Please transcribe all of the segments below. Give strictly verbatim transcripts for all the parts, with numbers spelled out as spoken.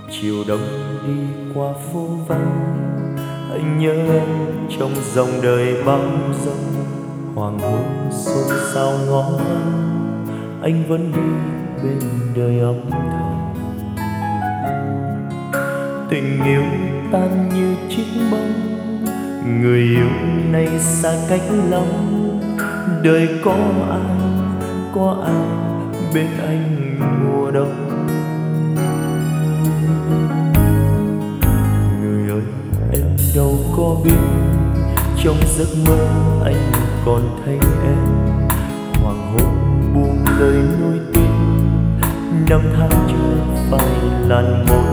Chiều đông đi qua phố vắng, anh nhớ em trong dòng đời bao dòng. Hoàng hôn xôn xao ngõ vắng, anh vẫn đi bên đời âm thầm. Tình yêu tan như chiếc bóng, người yêu nay xa cách lắm. Đời có ai, có ai bên anh mùa đông. Người ơi em đâu có biết, trong giấc mơ anh còn thấy em. Hoàng hôn buông lời nuối tiếc, năm tháng chưa phải làn môi.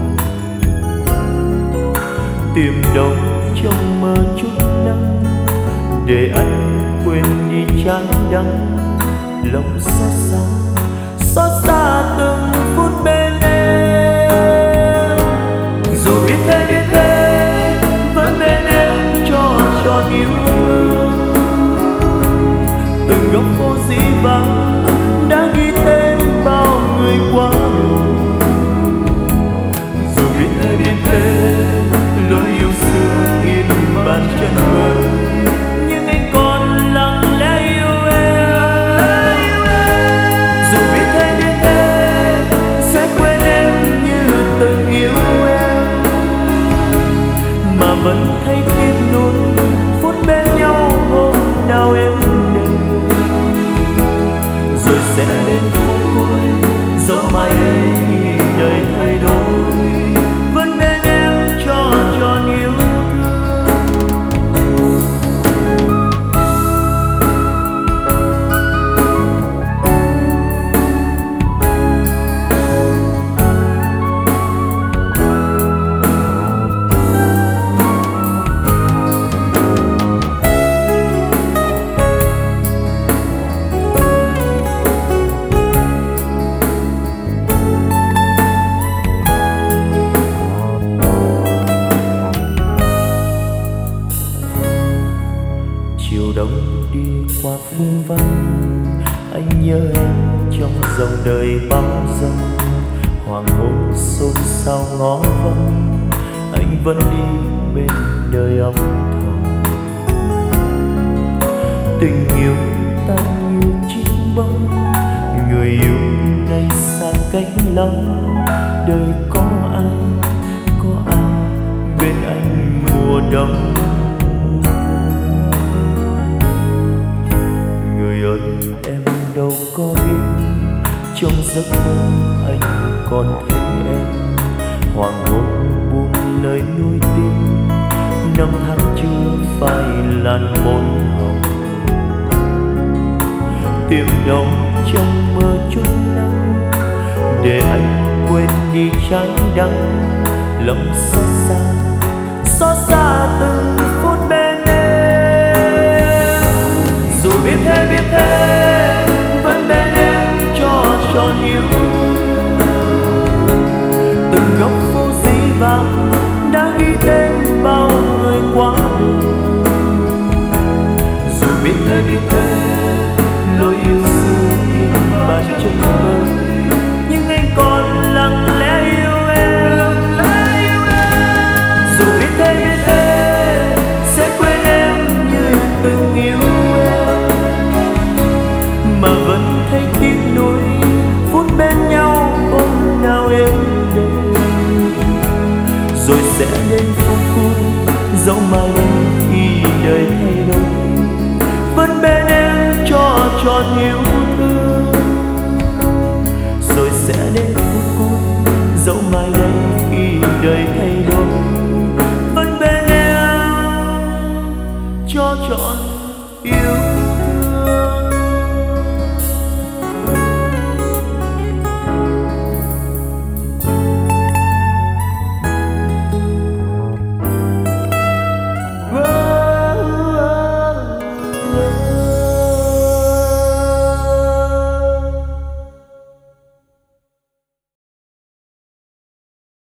Tìm đâu trong mơ chút nắng, để anh quên đi chán đắng. Lòng xót xa, xót xa từng phút bên em. Dù biết thế biết thế, vẫn bên em cho trọn yêu thương. Từng góc phố dĩ vắng đã ghi tên bao người qua đường. Dù biết thế biết thế, lối yêu xưa in bàn chân mơ, nhưng anh còn lặng lẽ yêu em. Dù biết thế biết thế, sẽ quên em như từng yêu em, mà vẫn thấy tiếc nuối phút bên nhau hôm nào em đến. Rồi sẽ đến phố cuối, dẫu mai đây đời thay đổi, vẫn bên em cho trọn yêu thương. Chiều đông đi qua phố vắng, anh nhớ em trong dòng đời bao dòng. Hoàng hôn xôn xao ngõ vắng, anh vẫn đi bên đời âm thầm. Tình yêu tan như chiếc bóng, người yêu nay xa cách lắm. Đời có ai, có ai bên anh mùa đông. Ơi em đâu có biết, trong giấc mơ anh còn thấy em. Hoàng hôn buông lời nuối tiếc, năm tháng chưa phai làn môi hồng. Tìm đâu trong mơ chút nắng, để anh quên đi trái đắng. Lòng xót xa, xót xa từng phút bên em. Dù biết thế biết thế, vẫn bên em cho trọn yêu thương. Từng góc phố dĩ vắng đã ghi tên bao người qua đường. Dù biết thế biết thế, lối yêu xưa in bàn chân mơ, nhưng anh còn lặng lẽ yêu em. Dù biết thế biết thế, sẽ quên em như từng yêu em, mà vẫn thấy tiếc nuối phút bên nhau hôm nào em đến. Rồi sẽ đến phút cuối, dẫu mai đây khi đời thay đổi, vẫn bên em cho trọn yêu thương. Rồi sẽ đến phút cuối, dẫu mai đây khi đời thay